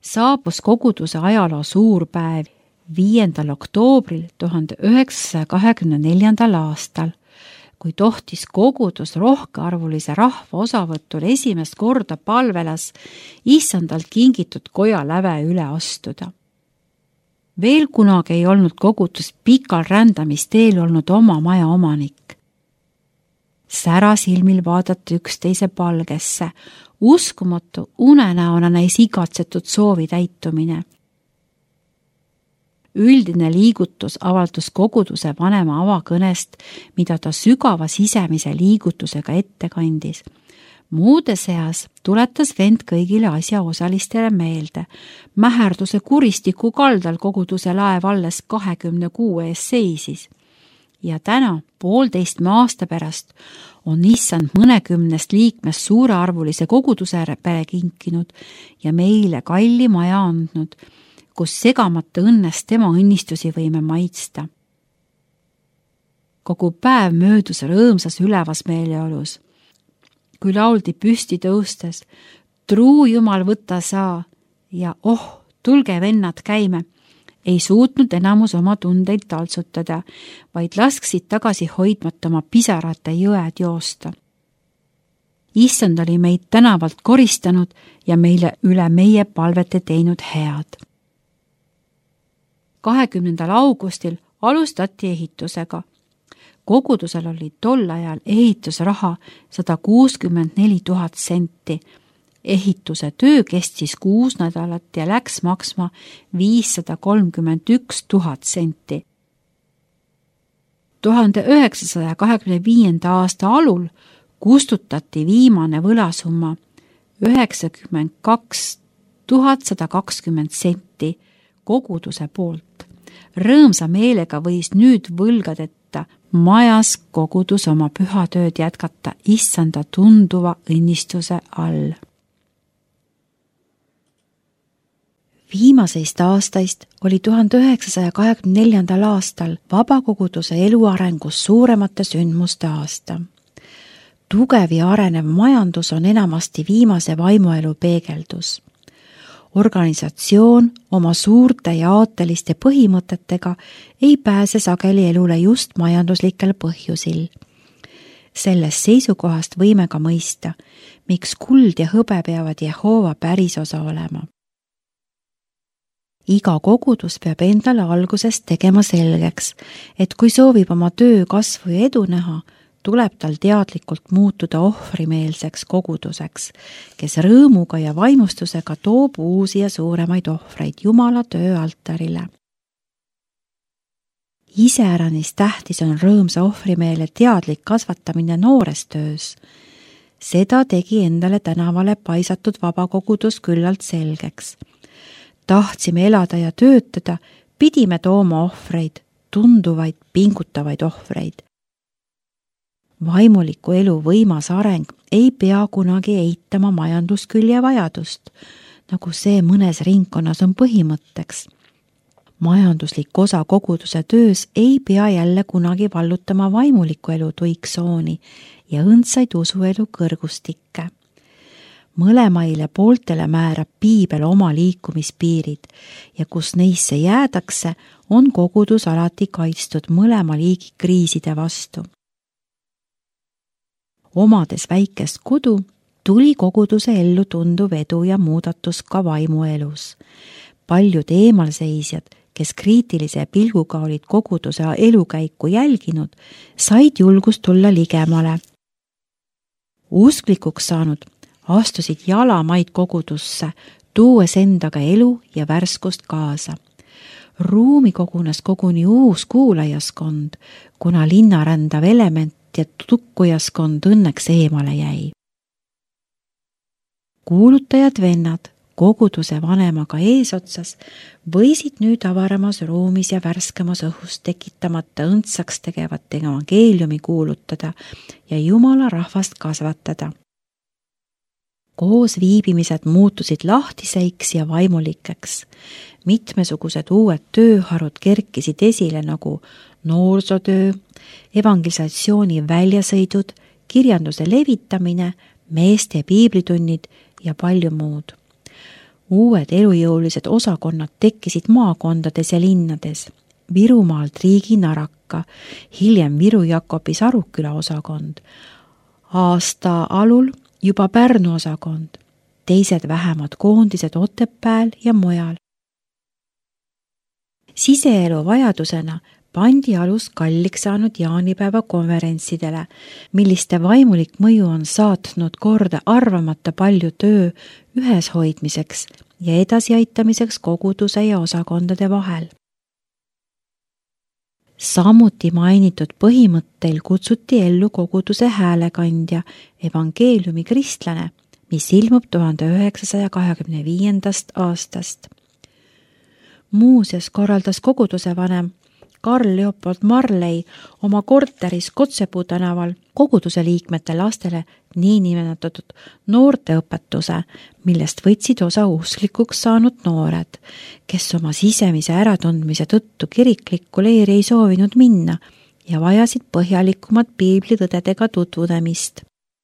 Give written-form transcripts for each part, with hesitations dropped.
saabus koguduse ajaloo suurpäev 5. oktoobril 1924. aastal, kui tohtis kogudus rohkearvulise rahva osavõtul esimest korda palvelas issandalt kingitud koja läve üle astuda. Veel kunagi ei olnud kogudus pikal rändamisteel olnud oma maja omanik. Särasilmil vaadati üksteise palgesse, uskumatu unenäona näis igatsetud soovi täitumine. Üldine liigutus avaldus koguduse vanema avakõnest, mida ta sügava sisemise liigutusega ette kandis. Muude seas tuletas vend kõigile asjaosalistele meelde mäherduse kuristiku kaldal koguduse laev alles 26 ees seisis. Ja täna, 1,5 aasta pärast, on issand mõnekümnest liikmest suurearvulise koguduse pere kinkinud ja meile kalli maja andnud, kus segamata õnnest tema õnnistusi võime maitsta. Kogu päev möödus rõõmsas ülevas meeleolus. Kui lauldi püsti tõustes, truu Jumal võta saa ja tulge vennad käime, ei suutnud enamus oma tundeid taltsutada, vaid lasksid tagasi hoidmata oma pisarate jõed joosta. Issand oli meid tänavalt koristanud ja meile üle meie palvete teinud head. 20. augustil alustati ehitusega. Kogudusel oli tol ajal ehitusraha 164 000 senti. Ehituse töö kestis 6 nädalat ja läks maksma 531 000 senti. 1925. aasta alul kustutati viimane võlasumma 92 120 senti koguduse poolt. Rõõmsa meelega võis nüüd võlgadeta majas kogudus oma pühatööd jätkata issanda tunduva õnnistuse all. Viimaseist aastaist oli 1924. aastal vabakoguduse eluarengus suuremate sündmuste aasta. Tugev ja arenev majandus on enamasti viimase vaimuelu peegeldus. Organisatsioon oma suurte ja aateliste põhimõtetega ei pääse sageli elule just majanduslikel põhjusil. Sellest seisukohast võime ka mõista, miks kuld ja hõbe peavad Jehoova pärisosa olema. Iga kogudus peab endale algusest tegema selgeks, et kui soovib oma töö kasvu ja edu näha, tuleb tal teadlikult muutuda ohvrimeelseks koguduseks, kes rõõmuga ja vaimustusega toob uusi ja suuremaid ohvreid Jumala töö altarile. Iseäranis tähtis on rõõmsa ohvrimeele teadlik kasvatamine noores töös. Seda tegi endale tänavale paisatud vabakogudus küllalt selgeks. Tahtsime elada ja töötada, pidime tooma ohvreid, tunduvaid, pingutavaid ohvreid. Vaimuliku elu võimas areng ei pea kunagi eitama majanduskülje vajadust, nagu see mõnes ringkonnas on põhimõtteks. Majanduslik osa koguduse töös ei pea jälle kunagi vallutama vaimuliku elu tuiksooni ja õndsaid usuelu kõrgustikke. Mõlemaile pooltele määrab piibel oma liikumispiirid ja kus neisse jäädakse, on kogudus alati kaitstud mõlema liigi kriiside vastu. Omades väikest kodu, tuli koguduse ellu tunduv edu ja muudatus ka vaimuelus. Paljud eemalseisjad, kes kriitilise pilguga olid koguduse elukäiku jälginud, said julgust tulla ligemale. Usklikuks saanud astusid jalamaid kogudusse, tuues endaga elu ja värskust kaasa. Ruumi kogunes koguni uus kuulajaskond, kuna linna rändav element ja tukkujaskond õnneks eemale jäi. Kuulutajad vennad koguduse vanemaga eesotsas võisid nüüd avaramas ruumis ja värskemas õhus tekitamata õndsaks tegevat evangeeliumi kuulutada ja Jumala rahvast kasvatada. Koos viibimised muutusid lahtiseiks ja vaimulikeks. Mitmesugused uued tööharud kerkisid esile nagu noorsootöö, evangelisatsiooni väljasõidud, kirjanduse levitamine, meeste piiblitunnid ja palju muud. Uued elujõulised osakonnad tekkisid maakondades ja linnades. Virumaalt Riigi Naraka, hiljem Viru Jakobi Saruküla osakond, aasta alul juba Pärnu osakond, teised vähemad koondised Otepääl ja mujal. Siseelu vajadusena pandi alus kalliks saanud jaanipäeva konverentsidele, milliste vaimulik mõju on saatnud korda arvamata palju töö ühes hoidmiseks ja edasiaitamiseks koguduse ja osakondade vahel. Samuti mainitud põhimõtteil kutsuti ellu koguduse häälekandja evangeeliumi kristlane, mis ilmub 1925. aastast. Muuseas korraldas koguduse vanem Karl Leopold Marley oma korteris Kotsepuu tänaval koguduse liikmete lastele niinimetatud noorteõpetuse, millest võtsid osa usklikuks saanud noored, kes oma sisemise äratundmise tõttu kiriklikku leeri ei soovinud minna ja vajasid põhjalikumat piiblitõdedega tutvudemist.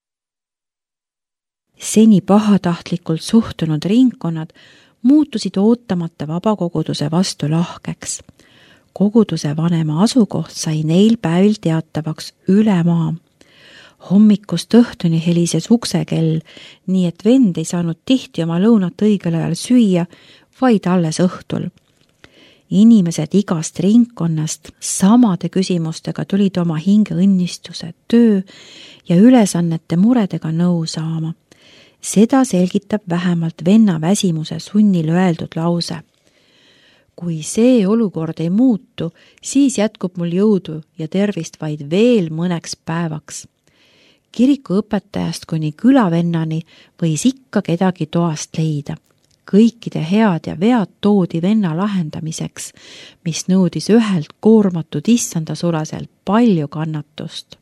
Seni pahatahtlikult suhtunud ringkonnad muutusid ootamata vabakoguduse vastu lahkeks. Koguduse vanema asukoht sai neil päevil teatavaks üle maa. Hommikust õhtuni helises uksekell, nii et vend ei saanud tihti oma lõunat õigel ajal süüa, vaid alles õhtul. Inimesed igast ringkonnast samade küsimustega tulid oma hinge õnnistuse, töö ja ülesannete muredega nõu saama. Seda selgitab vähemalt venna väsimuse sunnil öeldud lause. Kui see olukord ei muutu, siis jätkub mul jõudu ja tervist vaid veel mõneks päevaks. Kiriku õpetajast kuni külavennani võis ikka kedagi toast leida. Kõikide head ja vead toodi venna lahendamiseks, mis nõudis ühelt koormatud issanda sulaselt palju kannatust.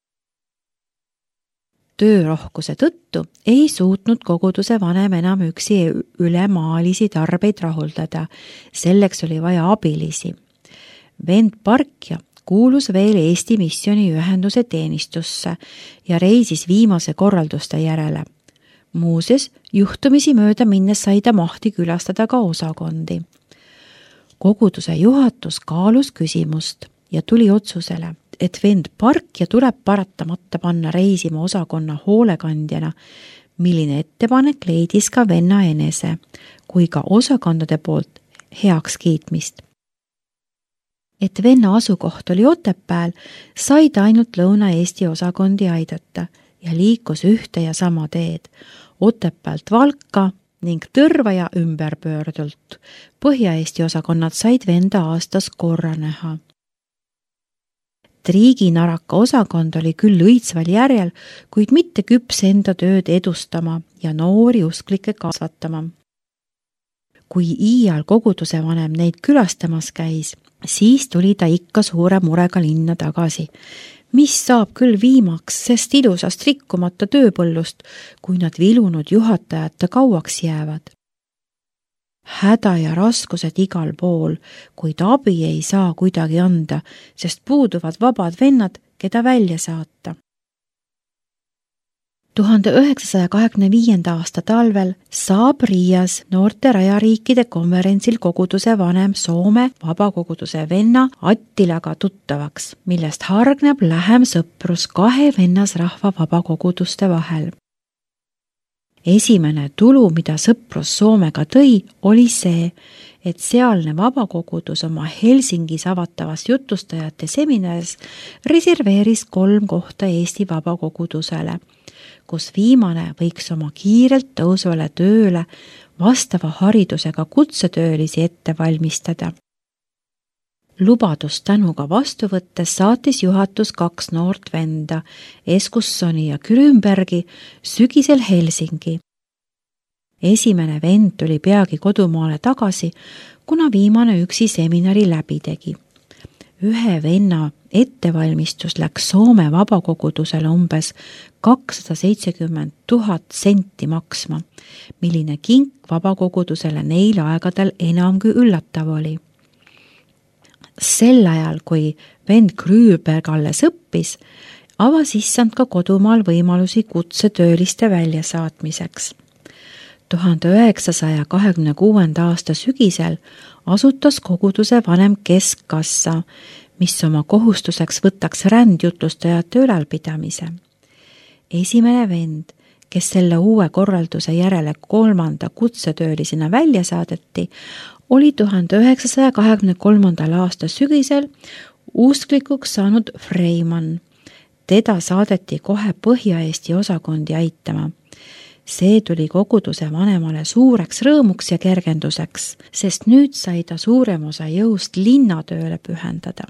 Töörohkuse tõttu ei suutnud koguduse vanem enam üksi ülemaalisi tarbeid rahuldada. Selleks oli vaja abilisi. Vend Parkja kuulus veel Eesti missiooniühenduse teenistusse ja reisis viimase korralduste järele. Muuseas, juhtumisi mööda minnes sai ta mahti külastada ka osakondi. Koguduse juhatus kaalus küsimust ja tuli otsusele, et vend Parkja tuleb paratamata panna reisima osakonna hoolekandjana, milline ettepanek leidis ka venna enese, kui ka osakondade poolt heaks kiitmist. Et venna asukoht oli Otepääl, sai ta ainult Lõuna-Eesti osakondi aidata ja liikus ühte ja sama teed, Otepäält Valka ning Tõrva ja ümberpöördult. Põhja-Eesti osakonnad said venda aastas korra näha. Riigi Naraka osakond oli küll õitsval järjel, kuid mitte küps enda tööd edustama ja noori usklikke kasvatama. Kui iial koguduse vanem neid külastamas käis, siis tuli ta ikka suure murega linna tagasi. Mis saab küll viimaks, sest ilusast rikkumata tööpõllust, kui nad vilunud juhatajata kauaks jäävad. Häda ja raskused igal pool, kuid abi ei saa kuidagi anda, sest puuduvad vabad vennad, keda välja saata. 1925. aasta talvel saab Riias noorte rajariikide konverentsil koguduse vanem Soome vabakoguduse venna Attilaga tuttavaks, millest hargneb lähem sõprus kahe vennasrahva vabakoguduste vahel. Esimene tulu, mida sõprus Soomega tõi, oli see, et sealne vabakogudus oma Helsingis avatavas jutustajate seminaris reserveeris 3 kohta Eesti vabakogudusele, kus viimane võiks oma kiirelt tõusvale tööle vastava haridusega kutsetöölisi ette valmistada. Lubadust tänuga vastu võttes saatis juhatus 2 noort venda, Eskussoni ja Grünbergi, sügisel Helsingi. Esimene vend tuli peagi kodumaale tagasi, kuna viimane üksi seminari läbi tegi. Ühe venna ettevalmistus läks Soome vabakogudusele umbes 270 000 senti maksma, milline kink vabakogudusele neil aegadel enamgi üllatav oli. Sel ajal, kui vend Grünberg alles õppis, avas issand ka kodumaal võimalusi kutsetööliste väljasaatmiseks. 1926. aasta sügisel asutas koguduse vanem keskkassa, mis oma kohustuseks võtaks rändjutlustajate ülalpidamise. Esimene vend, kes selle uue korralduse järele 3. kutsetöölisena välja saadeti, oli 1923. aasta sügisel usklikuks saanud Freimann. Teda saadeti kohe Põhja-Eesti osakondi aitama. See tuli koguduse vanemale suureks rõõmuks ja kergenduseks, sest nüüd sai ta suurem osa jõust linnatööle pühendada.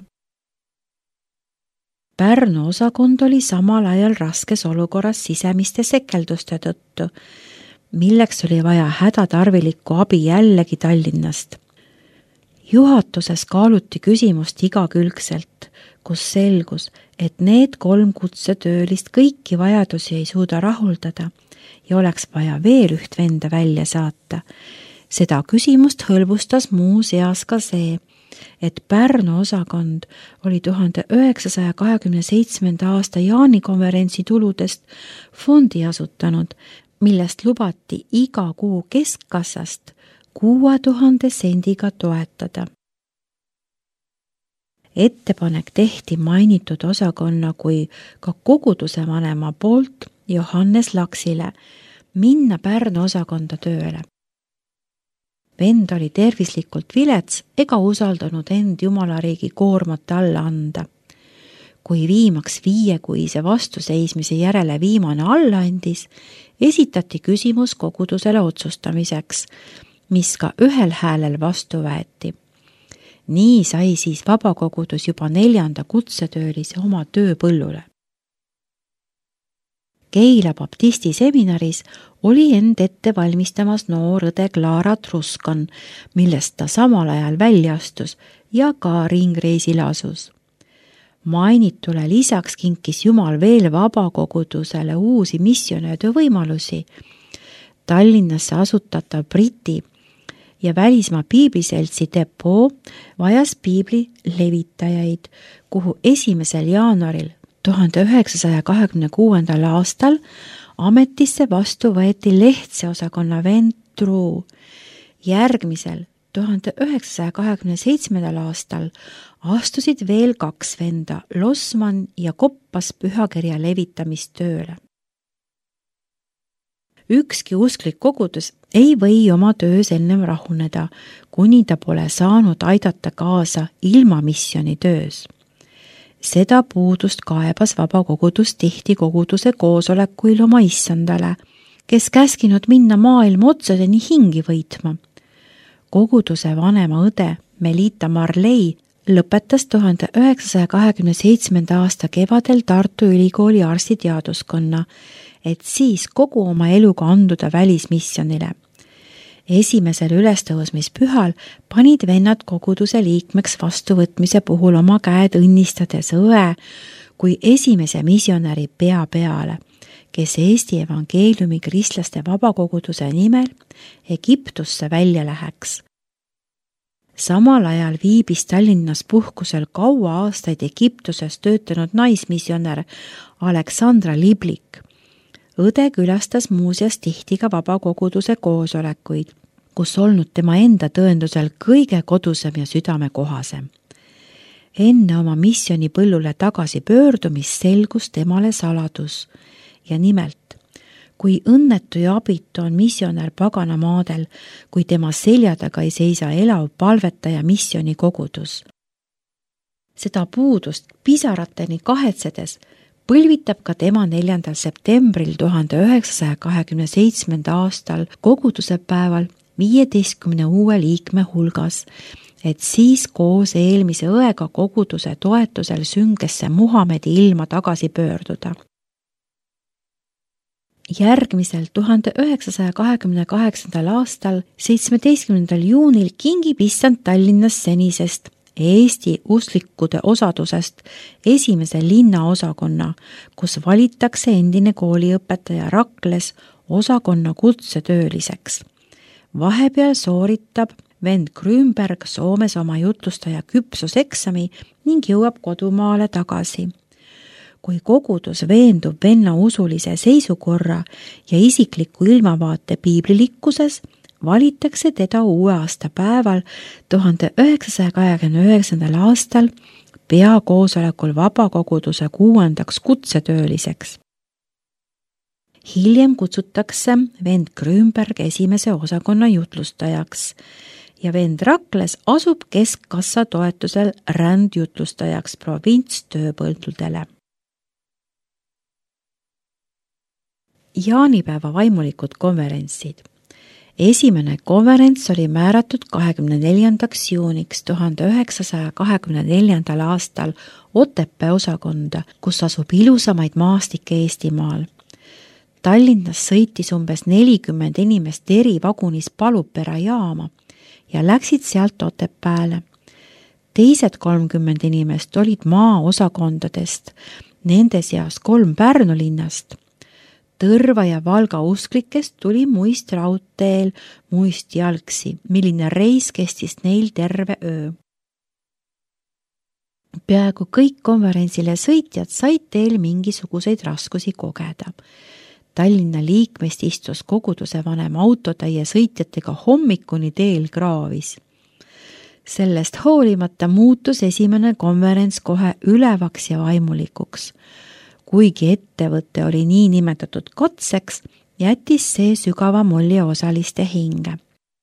Pärnu osakond oli samal ajal raskes olukorras sisemiste sekelduste tõttu, milleks oli vaja hädatarvilikku abi jällegi Tallinnast. Juhatuses kaaluti küsimust igakülgselt, kus selgus, et need 3 kutsetöölist kõiki vajadusi ei suuda rahuldada ja oleks vaja veel üht venda välja saata. Seda küsimust hõlbustas muu seas ka see, et Pärnu osakond oli 1927. aasta jaanikonverentsi tuludest fondi asutanud, millest lubati iga kuu keskkassast 6000 sendiga toetada. Ettepanek tehti mainitud osakonna kui ka koguduse vanema poolt Johannes Laksile minna Pärnu osakonda tööle. Vend oli tervislikult vilets ega usaldanud end jumalariigi koormate alla anda. Kui viimaks 5-kuise vastuseismise järele viimane alla andis, esitati küsimus kogudusele otsustamiseks, mis ka ühel häälel vastu võeti. Nii sai siis vabakogudus juba 4. kutsetöölise oma tööpõllule. Keila baptisti seminaris oli end ette valmistamas noor õde Clara Truskan, millest ta samal ajal välja astus ja ka ringreisile asus. Mainitule lisaks kinkis Jumal veel vabakogudusele uusi missionööde võimalusi. Tallinnasse asutatav Briti ja välismaa piibliseltsi depoo vajas piibli levitajaid, kuhu 1. jaanuaril 1926. aastal ametisse vastu võeti Lehtse osakonna vend Truu. Järgmisel 1927. aastal astusid veel 2 venda, Losman ja Koppas pühakirja levitamistööle. Ükski usklik kogudus ei või oma töös ennem rahuneda, kuni ta pole saanud aidata kaasa ilma missioni töös. Seda puudust kaebas vabakogudus tihti koguduse koosolekuil oma issandale, kes käskinud minna maailma otsadeni hingi võitma. Koguduse vanema õde Melita Marley lõpetas 1927. aasta kevadel Tartu Ülikooli arstiteaduskonna, et siis kogu oma eluga anduda välismissionile. Esimesel ülestõusmispühal panid vennad koguduse liikmeks vastuvõtmise puhul oma käed õnnistades õe kui esimese missionäri pea peale, kes Eesti evangeeliumi kristlaste vabakoguduse nimel Egiptusse välja läheks. Samal ajal viibis Tallinnas puhkusel kaua aastaid Egiptuses töötanud naismissionär Aleksandra Liblik. Õde külastas muuseas tihti ka vabakoguduse koosolekuid, kus olnud tema enda tõendusel kõige kodusem ja südamekohasem. Enne oma missionipõllule tagasi pöördumist selgus temale saladus ja nimelt, kui õnnetu ja abitu on missionär paganamaadel, kui tema selja taga ei seisa elav palvetaja missionikogudus. Seda puudust pisarateni kahetsedes põlvitab ka tema 4. septembril 1927. aastal koguduse päeval 15 uue liikme hulgas, et siis koos eelmise õega koguduse toetusel süngesse Muhamedi ilma tagasi pöörduda. Järgmisel 1928. aastal 17. juunil kingib issand Tallinnas senisest Eesti usklikkude osadusest esimese linnaosakonna, kus valitakse endine kooliõpetaja Rakles osakonna kutsetööliseks. Vahepeal sooritab vend Grünberg Soomes oma jutlustaja küpsuseksami ning jõuab kodumaale tagasi. Kui kogudus veendub venna usulise seisukorra ja isikliku ilmavaate piiblilikkuses, valitakse teda uue aasta päeval 1929. aastal peakoosolekul vabakoguduse 6. kutsetööliseks. Hiljem kutsutakse vend Grünberg esimese osakonna jutlustajaks ja vend Rakles asub keskkassa toetusel rändjutlustajaks provintstööpõldudele. Jaanipäeva vaimulikud konverentsid. Esimene konverents oli määratud 24. juuniks 1924. aastal Otepää osakonda, kus asub ilusamaid maastikke Eestimaal. Tallinnas sõitis umbes 40 inimest erivagunis Palupera jaama ja läksid sealt Otepääle. Teised 30 inimest olid maaosakondadest, nende seas 3 Pärnu linnast. Tõrva ja Valga usklikest tuli Muist raudteel Muist jalgsi, milline reis kestis neil terve öö. Peaaegu kõik konverentsile sõitjad said teel mingisuguseid raskusi kogeda. Tallinna liikmest istus koguduse vanem autotäie sõitjatega hommikuni teel kraavis. Sellest hoolimata muutus esimene konverents kohe ülevaks ja vaimulikuks. Kuigi ettevõte oli nii nimetatud katseks, jättis see sügava molli osaliste hinge.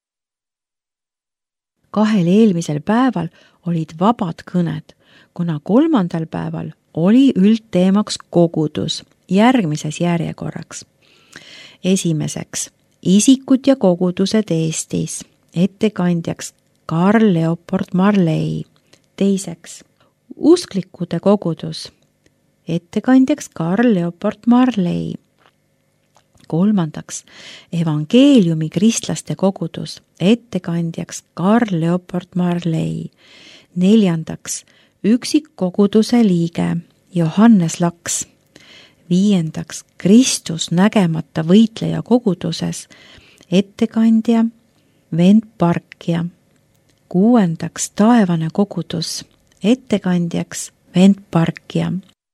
2 eelmisel päeval olid vabad kõned, kuna 3. päeval oli üldteemaks kogudus järgmises järjekorraks. Esimeseks, isikud ja kogudused Eestis, ettekandjaks Karl Leopold Marley. Teiseks, usklikude kogudus, ettekandjaks Karl Leopold Marley. Kolmandaks, evangeeliumi kristlaste kogudus, ettekandjaks Karl Leopold Marley. Neljandaks, üksikkoguduse liige Johannes Laks. Viiendaks, Kristus nägemata võitleja koguduses, ettekandja vend Parkja. Kuuendaks, taevane kogudus, ettekandjaks vend Parkja.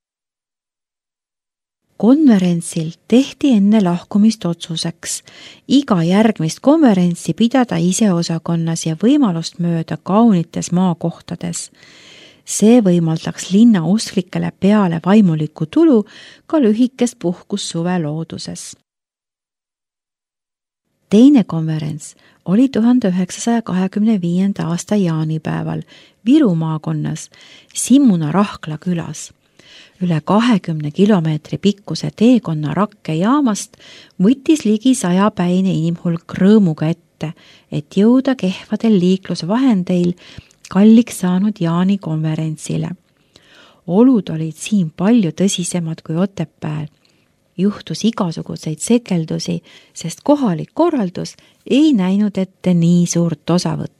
Konverentsil tehti enne lahkumist otsuseks iga järgmist konverentsi pidada ise osakonnas ja võimalust mööda kaunites maakohtades. See võimaldaks linna usklikele peale vaimulikku tulu ka lühikest puhkus suve looduses. Teine konverents oli 1925. aasta jaanipäeval Viru maakonnas Simmuna Rahkla külas. Üle 20 kilomeetri pikkuse teekonna Rakke jaamast võttis ligi 100 päine inimhulk rõõmuga ette, et jõuda kehvadel liiklusvahendeil kalliks saanud Jaani konverentsile. Olud olid siin palju tõsisemad kui Otepääl. Juhtus igasuguseid sekeldusi, sest kohalik korraldus ei näinud ette nii suurt osavõttu.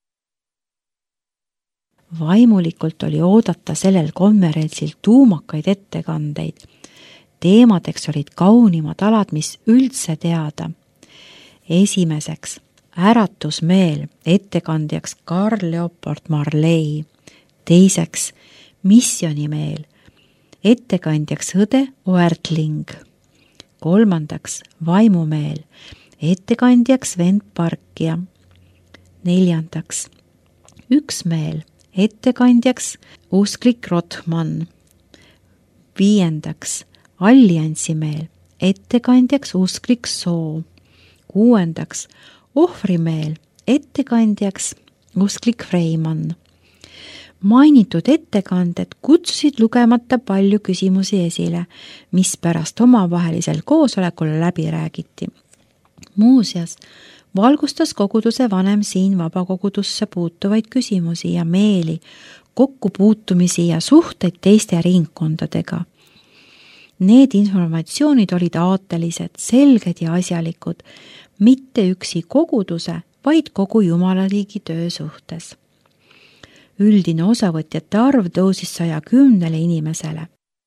Vaimulikult oli oodata sellel konverentsil tuumakaid ettekandeid. Teemadeks olid kaunimad alad, mis üldse teada. Esimeseks, äratusmeel, ettekandjaks Karl Leopold Marley. Teiseks, missionimeel, ettekandjaks õde Oertling. Kolmandaks, vaimumeel, ettekandjaks vend Parkja. Neljandaks, üksmeel, ettekandjaks usklik Rothman. Viiendaks, alliansimeel, ettekandjaks usklik Soo. Kuuendaks, ohvrimeel, ettekandjaks usklik Freimann. Mainitud ettekanded kutsusid lugemata palju küsimusi esile, mis pärast omavahelisel koosolekul läbi räägiti. Muuseas, valgustas koguduse vanem siin vabakogudusse puutuvaid küsimusi ja meeli, kokkupuutumisi ja suhteid teiste ringkondadega. Need informatsioonid olid aatelised, selged ja asjalikud, mitte üksi koguduse, vaid kogu jumalaliigi töö suhtes. Üldine osavõtjate arv tõusis 110 inimesele.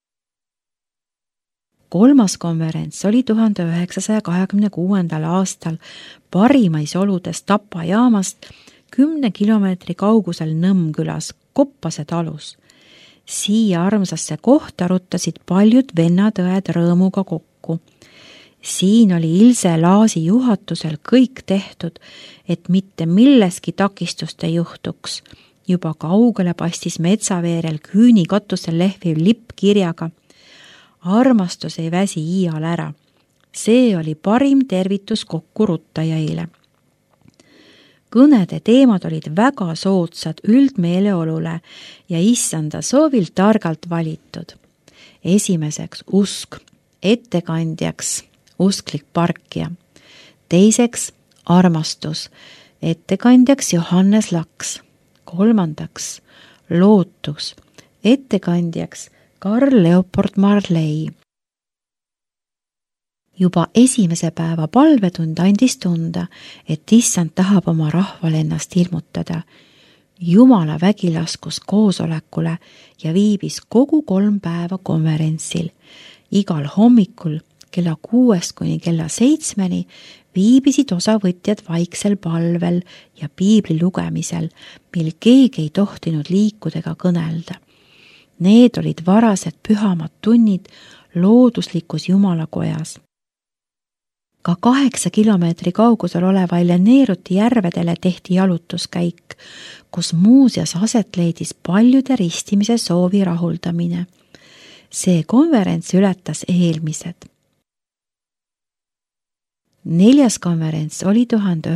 Kolmas konverents oli 1926. aastal parimais oludes Tapa jaamast 10 kilomeetri kaugusel Nõmmkülas Koppase talus. Siia armsasse kohta ruttasid paljud vennad-õed rõõmuga kokku. Siin oli Ilse Laasi juhatusel kõik tehtud, et mitte milleski takistust ei juhtuks. Juba kaugele pastis Metsaveerel küüni katusel lehviv lipp kirjaga: armastus ei väsi iial ära. See oli parim tervitus kokkurutajaile. Kõnede teemad olid väga soodsad üldmeeleolule ja issanda soovil targalt valitud. Esimeseks usk, ettekandjaks usklik parkija. Teiseks armastus, ettekandjaks Johannes Laks. Kolmandaks lootus, ettekandjaks Karl Leopold Marley. Juba esimese päeva palvetund andis tunda, et issand tahab oma rahvale ennast ilmutada. Jumala vägi laskus koosolekule ja viibis kogu 3 päeva konverentsil. Igal hommikul kella 6 kuni kella 7 viibisid osavõtjad vaiksel palvel ja piibli lugemisel, mil keegi ei tohtinud liikuda ega kõnelda. Need olid varased pühamad tunnid looduslikus Jumalakojas. Ka 8 kilomeetri kaugusel oleva Neeruti järvedele tehti jalutuskäik, kus muuseas aset leidis paljude ristimise soovi rahuldamine. See konverents ületas eelmised. 4. konverents oli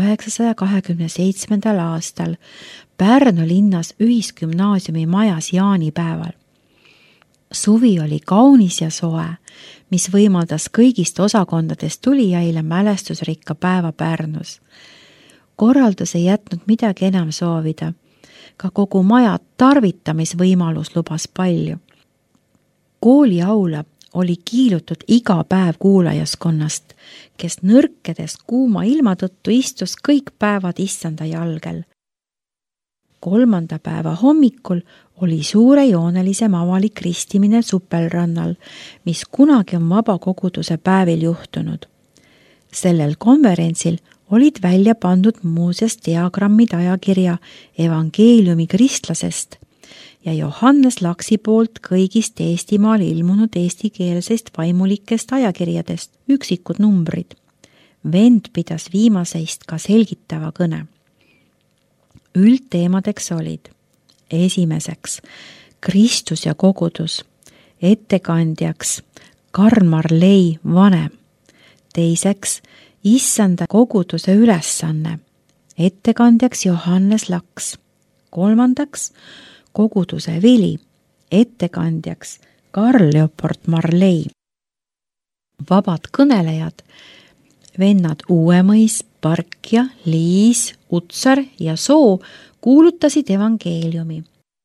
1927. aastal Pärnu linnas ühisgümnaasiumi majas jaanipäeval. Suvi oli kaunis ja soe, mis võimaldas kõigist osakondadest tulijaile mälestusrikka päeva Pärnus. Korraldus ei jätnud midagi enam soovida. Ka kogu maja tarvitamisvõimalus lubas palju. Kooliaula oli kiilutud iga päev kuulajaskonnast, kes nõrkedes kuuma ilma tõttu istus kõik päevad issanda jalgel. 3. päeva hommikul oli suurejoonelisem avalik ristimine Supelrannal, mis kunagi on vabakoguduse päevil juhtunud. Sellel konverentsil olid välja pandud muuseas diagrammid ajakirja Evangeeliumi kristlasest ja Johannes Laksi poolt kõigist Eestimaal ilmunud eestikeelsest vaimulikest ajakirjadest üksikud numbrid. Vend pidas viimaseist ka selgitava kõne. Üldteemadeks olid: esimeseks Kristus ja kogudus, ettekandjaks Karl Marley vanem. Teiseks issanda koguduse ülesanne, ettekandjaks Johannes Laks. Kolmandaks koguduse vili, ettekandjaks Karl Leopold Marley. Vabad kõnelejad, vennad Uuemõis, Parkja, Liis, Utsar ja Soo kuulutasid evangeeliumi.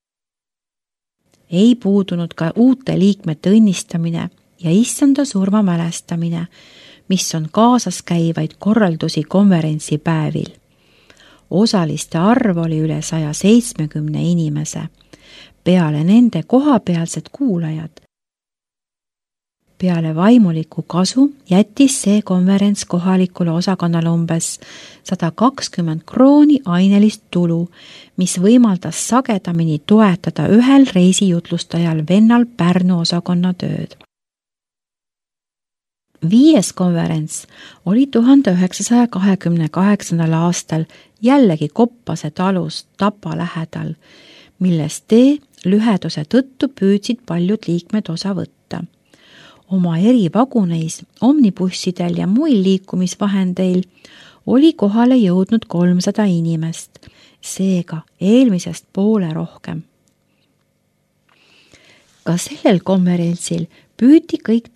Ei puudunud ka uute liikmete õnnistamine ja issanda surma mälestamine, mis on kaasas käivaid korraldusi konverentsi päevil. Osaliste arv oli üle 170 inimese, peale nende kohapealsed kuulajad. Peale vaimuliku kasu jättis see konverents kohalikule osakonnale umbes 120 krooni ainelist tulu, mis võimaldas sagedamini toetada ühel reisijutlustajal vennal Pärnu osakonna tööd. 5. konverents oli 1928. aastal jällegi Koppase talus Tapa lähedal, millest tee lüheduse tõttu püüdsid paljud liikmed osa võtta. Oma erivaguneis, omnibussidel ja muil liikumisvahendeil oli kohale jõudnud 300 inimest, seega eelmisest poole rohkem. Ka sellel konverentsil püüti kõik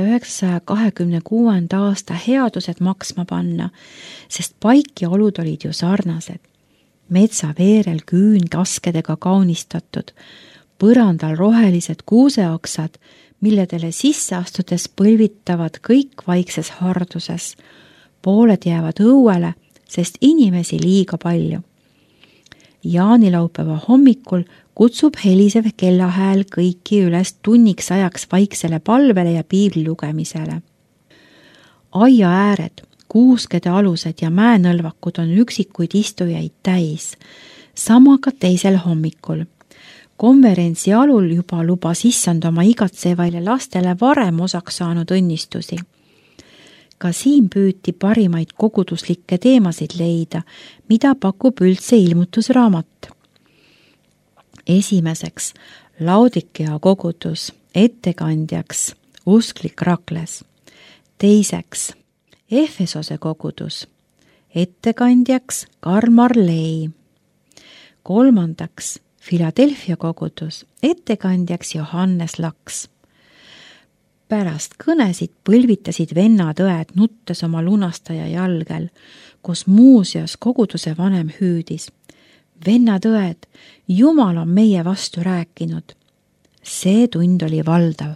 1926. aasta headused maksma panna, sest paik ja olud olid ju sarnased. Metsaveerel küün taskedega kaunistatud, põrandal rohelised kuuseoksad, milledele sisse astudes põlvitavad kõik vaikses harduses. Pooled jäävad õuele, sest inimesi liiga palju. Jaanilaupäeva hommikul kutsub helisev kellahääl kõiki üles tunniks ajaks vaiksele palvele ja piibli lugemisele. Aia ääred, kuuskede alused ja mäenõlvakud on üksikuid istujaid täis, sama ka teisel hommikul. konverentsi alul juba lubas issand oma igatsevaile lastele varem osaks saanud õnnistusi. Ka siin püüti parimaid koguduslikke teemasid leida, mida pakub üldse ilmutusraamat. Esimeseks Laodikea kogudus, ettekandjaks usklik Rakles. Teiseks Efesose kogudus, ettekandjaks Karl Marley. Kolmandaks Philadelphia kogudus, ettekandjaks Johannes Laks. Pärast kõnesid põlvitasid vennad-õed nuttes oma lunastaja jalgel, kus muuseas koguduse vanem hüüdis. Vennad-õed, Jumal on meie vastu rääkinud. See tund oli valdav.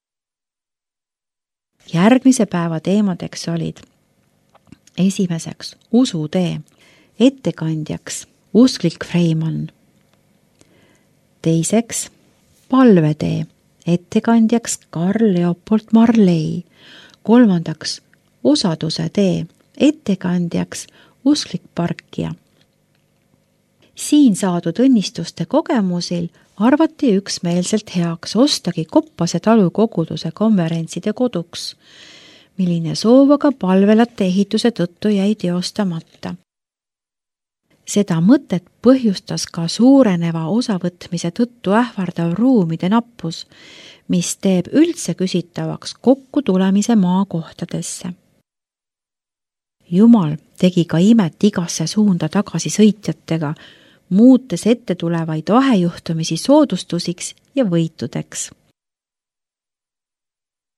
Järgmise päeva teemadeks olid esimeseks usutee, ettekandjaks usklik Freimann. Teiseks palvetee, ettekandjaks Karl Leopold Marley. Kolmandaks osaduse tee, ettekandjaks usklik Parkija. Siin saadud õnnistuste kogemusil arvati üksmeelselt heaks ostagi Koppase talu koguduse konverentside koduks, milline soov aga palvelate ehituse tõttu jäi teostamata. Seda mõtet põhjustas ka suureneva osavõtmise tõttu ähvardav ruumide nappus, mis teeb üldse küsitavaks kokku tulemise maakohtadesse. Jumal tegi ka imet igasse suunda tagasi sõitjatega, muutes ette tulevaid vahejuhtumisi soodustusiks ja võitudeks.